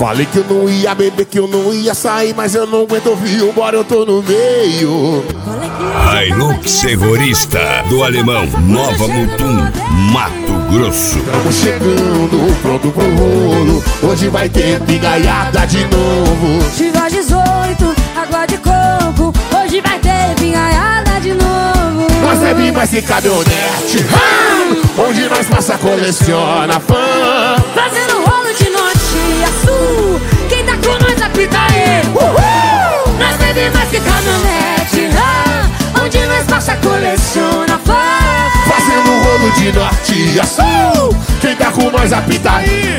Falei que eu não ia beber, que eu não ia sair, mas eu não aguento ouvir, embora eu tô no meio. Hilux Serrorista do Alemão, Nova Mutum, Mato Grosso. Estamos chegando, pronto pro rolo. Hoje vai ter pingaiada de novo. Chivas 18, água de coco. Hoje vai ter pingaiada de novo. Nós bebe mais que caminhonete, onde nós passa, coleciona fã. Fazendo rolo de norte a sul. Quem tá com nós apita aí. Nós bebe mais que caminhonete, onde nós passa, coleciona fã. Fazendo rolo de norte a sul. Quem tá com nós apita aí.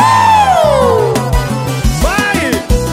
Vai!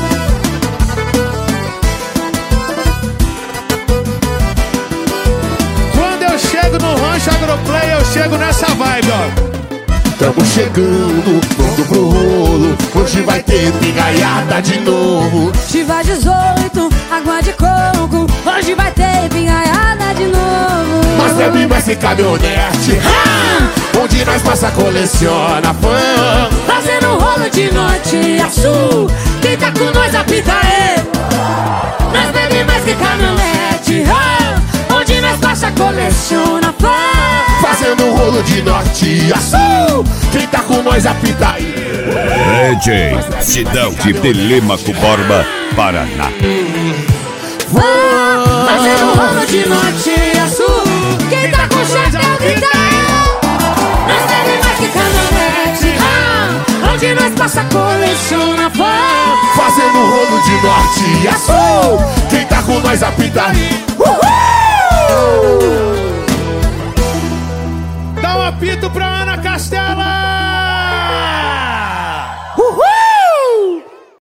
Quando eu chego no Rancho Agroplay, eu chego nessa vibe, ó. Tamo chegando, pronto pro rolo. Hoje vai ter pingaiada de novo. Chivas 18, água de coco. Hoje vai ter pingaiada de novo. Nós bebe mais que caminhonete, onde nós passa, coleciona fã. Fazendo rolo de norte a sul. Quem tá com nós apita aí. Nós bebe mais que caminhonete, onde nós passa, coleciona fã. Fazendo rolo de norte a sul. Quem tá com nós apita aí. DJ Sidão de Telêmaco Borba, Paraná. Fazendo rolo de norte a sul. Quem tá com chapéu grita. Nós bebe mais que caminhonete, onde nós passa, coleciona fã. Fazendo rolo de norte a sul. Quem tá com nós apita aí. Dá um apito pra Ana Castela.